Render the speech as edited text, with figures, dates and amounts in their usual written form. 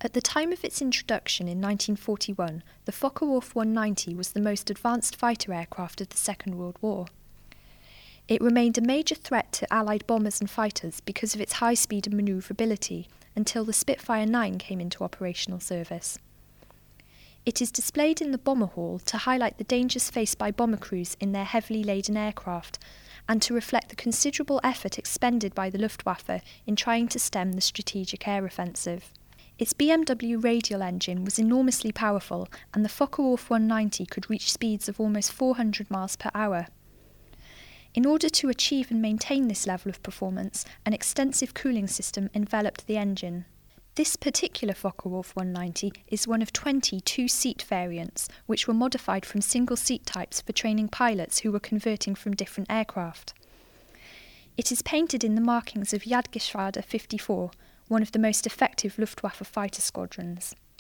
At the time of its introduction in 1941, the Focke-Wulf 190 was the most advanced fighter aircraft of the Second World War. It remained a major threat to Allied bombers and fighters because of its high speed and manoeuvrability until the Spitfire 9 came into operational service. It is displayed in the Bomber Hall to highlight the dangers faced by bomber crews in their heavily laden aircraft and to reflect the considerable effort expended by the Luftwaffe in trying to stem the strategic air offensive. Its BMW radial engine was enormously powerful, and the Focke-Wulf 190 could reach speeds of almost 400 miles per hour. In order to achieve and maintain this level of performance, an extensive cooling system enveloped the engine. This particular Focke-Wulf 190 is one of 20 two-seat variants, which were modified from single-seat types for training pilots who were converting from different aircraft. It is painted in the markings of Jagdgeschwader 54, one of the most effective Luftwaffe fighter squadrons.